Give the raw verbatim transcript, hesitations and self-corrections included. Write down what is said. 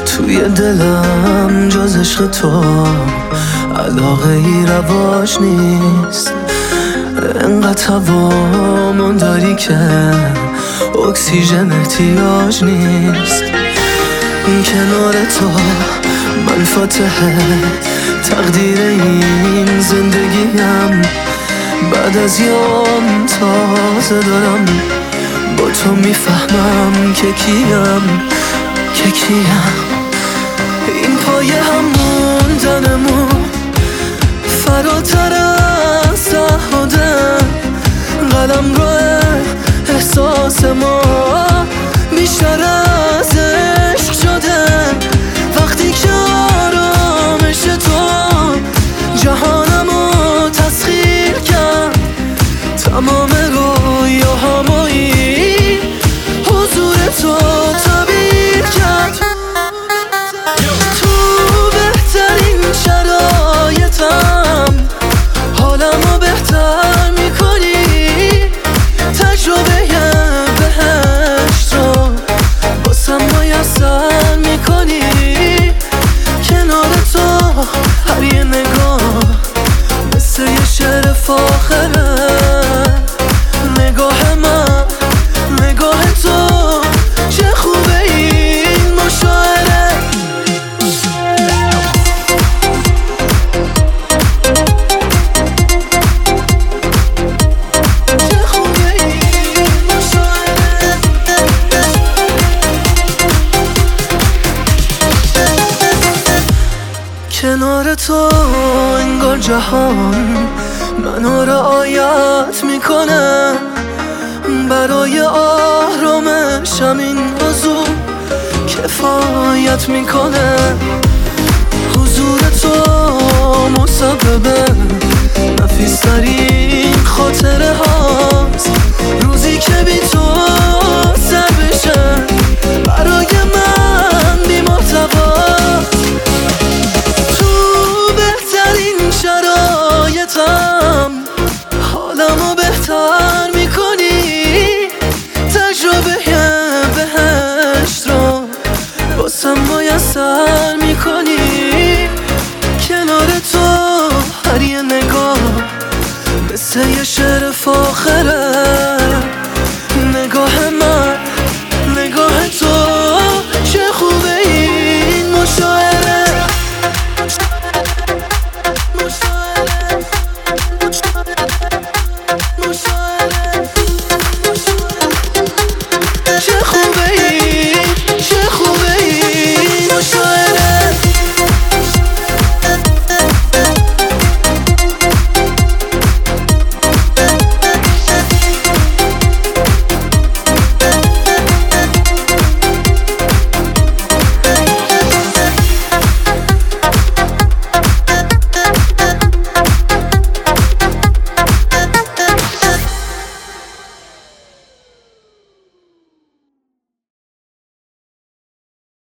توی دلم جز عشق تو علاقه ای رواج نیست. انقدر هوامون داری که اکسیژن احتیاج نیست. کنار تو من فاتحه تقدیر این زندگیم. بعد از یام تازه دارم با تو میفهمم که کیم که کیم. این پایه هم موندنمون فراتر از تعهده. قلم رو احساس ما بیشتر از عشق شده. وقتی که آرامش تو جهانمو تسخیر کرد، تمام رویاهامایی حضور تو تعبیر کرد. تو بهترین شرایطم حالمو بهتر میکنی. تجربه بهشت رو باسم میسر میکنی. کنار تو هر یه نگاه مثل یه شعر فاخره. نگاه من نگاه تو چه خوبه این مشاعره. چه خوبه این مشاعره. کنار تو انگار جهان منو رعایت میکنه. برای آرامشم این حضور کفایت میکنه. حضور تو مسبب نفیسترین خاطره هاست. روزی که بی تو سر بشه برای من بی محتواست. تو بهترین شرایطم حالمو بهتر میکنی. تجربه بهشت رو باسم میسر میکنی. کنار تو هر یه نگاه مثل یه شعر فاخره. نگاه من نگاه تو چه خوبه این مشاعره. مشاعره مشاعره چه خوبه